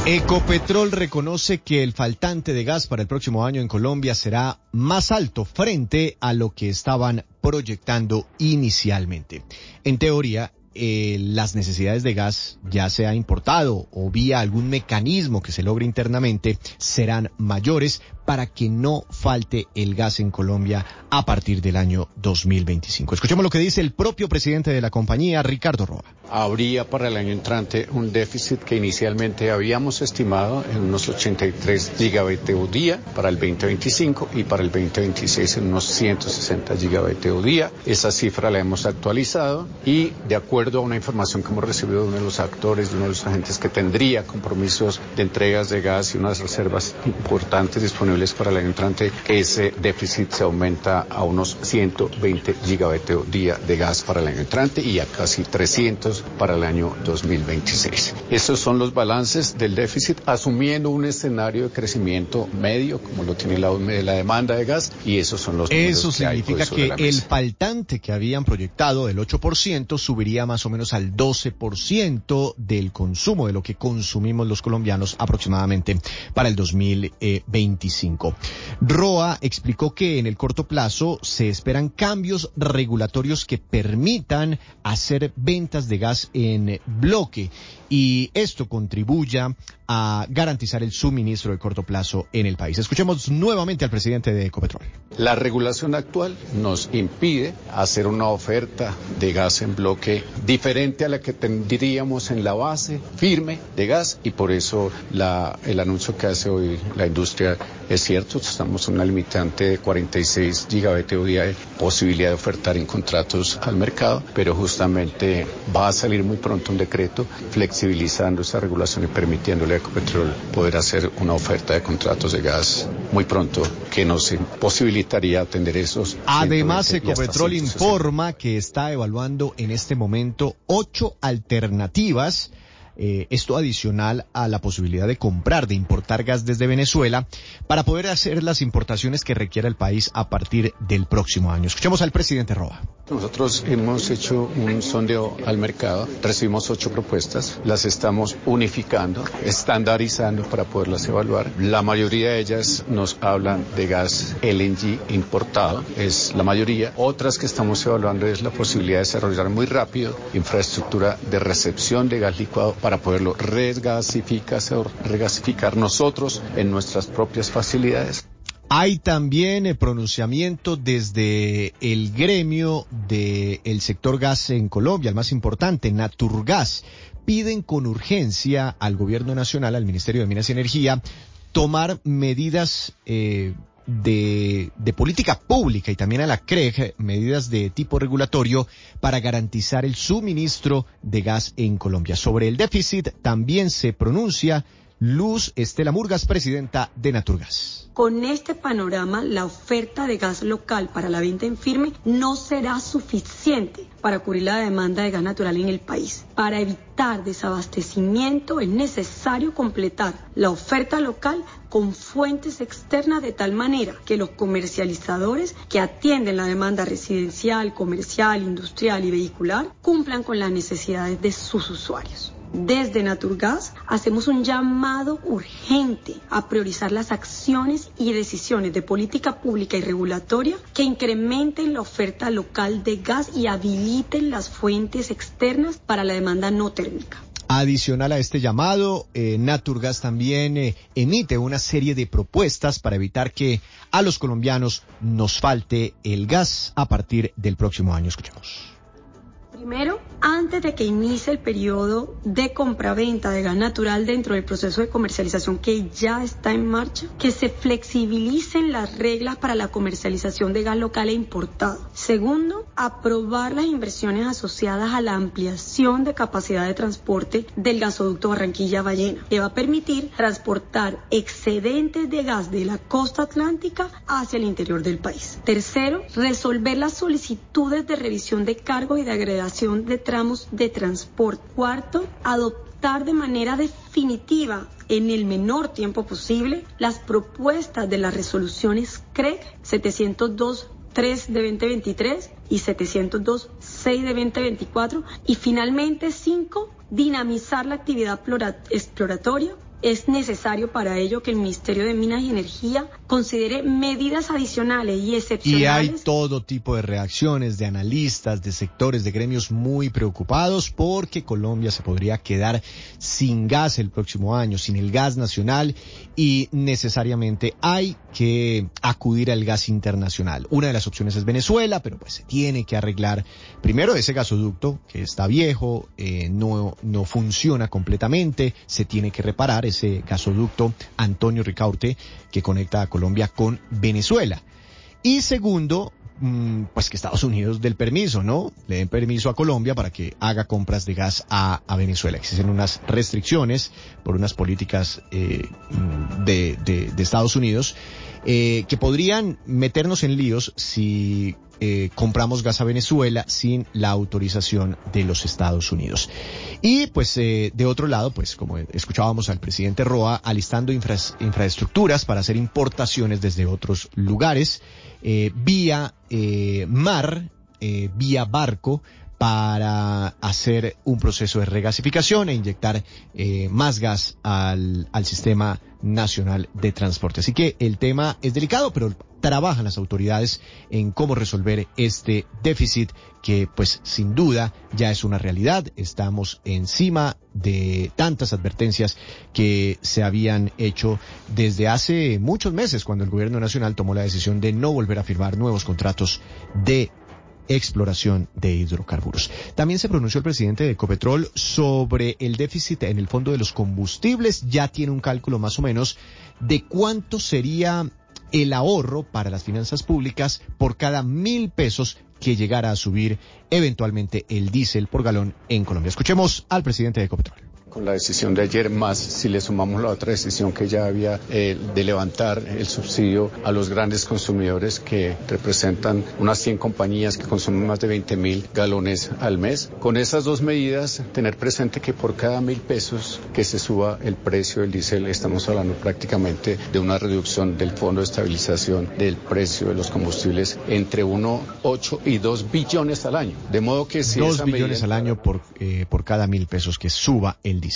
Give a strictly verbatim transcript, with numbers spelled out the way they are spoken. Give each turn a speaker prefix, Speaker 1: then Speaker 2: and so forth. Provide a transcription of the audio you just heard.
Speaker 1: Ecopetrol reconoce que el faltante de gas para el próximo año en Colombia será más alto frente a lo que estaban proyectando inicialmente. En teoría, eh, las necesidades de gas, ya sea importado o vía algún mecanismo que se logre internamente, serán mayores para que no falte el gas en Colombia a partir del año dos mil veinticinco. Escuchemos lo que dice el propio presidente de la compañía, Ricardo Roa.
Speaker 2: Habría para el año entrante un déficit que inicialmente habíamos estimado en unos ochenta y tres gigavatios día para el veinte veinticinco y para el veinte veintiséis en unos ciento sesenta gigavatios día. Esa cifra la hemos actualizado y de acuerdo a una información que hemos recibido de uno de los actores, de uno de los agentes que tendría compromisos de entregas de gas y unas reservas importantes disponibles para el año entrante, ese déficit se aumenta a unos ciento veinte gigavatios día de gas para el año entrante y a casi trescientos para el año dos mil veintiséis. Esos son los balances del déficit, asumiendo un escenario de crecimiento medio, como lo tiene la, la demanda de gas, y esos son los números
Speaker 1: Eso
Speaker 2: que hay
Speaker 1: significa que el faltante que habían proyectado del ocho por ciento subiría más o menos al doce por ciento del consumo, de lo que consumimos los colombianos aproximadamente para el dos mil veinticinco. Roa explicó que en el corto plazo se esperan cambios regulatorios que permitan hacer ventas de gas en bloque y esto contribuya a garantizar el suministro de corto plazo en el país. Escuchemos nuevamente al presidente de Ecopetrol.
Speaker 2: La regulación actual nos impide hacer una oferta de gas en bloque diferente a la que tendríamos en la base firme de gas y por eso la, el anuncio que hace hoy la industria es cierto. Estamos en una limitante de cuarenta y seis gigavatios día de posibilidad de ofertar en contratos al mercado, pero justamente va a salir muy pronto un decreto flexibilizando esa regulación y permitiéndole a Ecopetrol poder hacer una oferta de contratos de gas muy pronto que nos posibilitaría atender esos.
Speaker 1: Además, Ecopetrol informa que está evaluando en este momento ocho alternativas. Eh, esto adicional a la posibilidad de comprar, de importar gas desde Venezuela para poder hacer las importaciones que requiera el país a partir del próximo año. Escuchemos al presidente Roa.
Speaker 2: Nosotros hemos hecho un sondeo al mercado, recibimos ocho propuestas, las estamos unificando, estandarizando para poderlas evaluar. La mayoría de ellas nos hablan de gas L N G importado, es la mayoría. Otras que estamos evaluando es la posibilidad de desarrollar muy rápido infraestructura de recepción de gas licuado para poderlo regasificar, regasificar nosotros en nuestras propias facilidades.
Speaker 1: Hay también el pronunciamiento desde el gremio del sector gas en Colombia, el más importante, Naturgas. Piden con urgencia al gobierno nacional, al Ministerio de Minas y Energía, tomar medidas eh, de, de política pública y también a la C R E G, medidas de tipo regulatorio para garantizar el suministro de gas en Colombia. Sobre el déficit también se pronuncia Luz Estela Murgas, presidenta de Naturgas.
Speaker 3: Con este panorama, la oferta de gas local para la venta en firme no será suficiente para cubrir la demanda de gas natural en el país. Para evitar desabastecimiento es necesario completar la oferta local con fuentes externas de tal manera que los comercializadores que atienden la demanda residencial, comercial, industrial y vehicular cumplan con las necesidades de sus usuarios. Desde Naturgas hacemos un llamado urgente a priorizar las acciones y decisiones de política pública y regulatoria que incrementen la oferta local de gas y habiliten las fuentes externas para la demanda no térmica.
Speaker 1: Adicional a este llamado, eh, Naturgas también eh, emite una serie de propuestas para evitar que a los colombianos nos falte el gas a partir del próximo año. Escuchemos.
Speaker 3: Primero, antes de que inicie el periodo de compraventa de gas natural dentro del proceso de comercialización que ya está en marcha, que se flexibilicen las reglas para la comercialización de gas local e importado. Segundo, aprobar las inversiones asociadas a la ampliación de capacidad de transporte del gasoducto Barranquilla-Ballena, que va a permitir transportar excedentes de gas de la costa atlántica hacia el interior del país. Tercero, resolver las solicitudes de revisión de cargo y de agregación de tramos de transporte. Cuarto, adoptar de manera definitiva en el menor tiempo posible las propuestas de las resoluciones C R E G setecientos dos punto tres de veinte veintitrés y setecientos dos punto seis de veinte veinticuatro y finalmente cinco, dinamizar la actividad exploratoria Es necesario para ello que el Ministerio de Minas y Energía considere medidas adicionales y excepcionales.
Speaker 1: Y hay todo tipo de reacciones de analistas, de sectores, de gremios muy preocupados porque Colombia se podría quedar sin gas el próximo año, sin el gas nacional, y necesariamente hay que acudir al gas internacional. Una de las opciones es Venezuela, pero pues se tiene que arreglar primero ese gasoducto que está viejo, eh, no, no funciona completamente, se tiene que reparar ese gasoducto Antonio Ricaurte que conecta a Colombia con Venezuela. Y segundo, pues que Estados Unidos dé el permiso, ¿no? Le den permiso a Colombia para que haga compras de gas a, a Venezuela. Existen unas restricciones por unas políticas eh, de, de, de Estados Unidos eh, que podrían meternos en líos si eh, compramos gas a Venezuela sin la autorización de los Estados Unidos. Y pues eh, de otro lado, pues como escuchábamos al presidente Roa, alistando infra, infraestructuras para hacer importaciones desde otros lugares, eh, vía eh, mar, eh, vía barco, para hacer un proceso de regasificación e inyectar eh, más gas al, al sistema nacional de transporte. Así que el tema es delicado, pero trabajan las autoridades en cómo resolver este déficit que pues sin duda ya es una realidad. Estamos encima de tantas advertencias que se habían hecho desde hace muchos meses cuando el gobierno nacional tomó la decisión de no volver a firmar nuevos contratos de exploración de hidrocarburos. También se pronunció el presidente de Ecopetrol sobre el déficit en el fondo de los combustibles. Ya tiene un cálculo más o menos de cuánto sería el ahorro para las finanzas públicas por cada mil pesos que llegara a subir eventualmente el diésel por galón en Colombia. Escuchemos al presidente de Ecopetrol.
Speaker 2: Con la decisión de ayer, más si le sumamos la otra decisión que ya había eh, de levantar el subsidio a los grandes consumidores que representan unas cien compañías que consumen más de veinte mil galones al mes. Con esas dos medidas, tener presente que por cada mil pesos que se suba el precio del diésel, estamos hablando prácticamente de una reducción del Fondo de Estabilización del precio de los combustibles entre uno coma ocho y dos billones al año. De modo que si
Speaker 1: dos
Speaker 2: esa
Speaker 1: billones
Speaker 2: medida
Speaker 1: al año por, eh, por cada mil pesos que suba el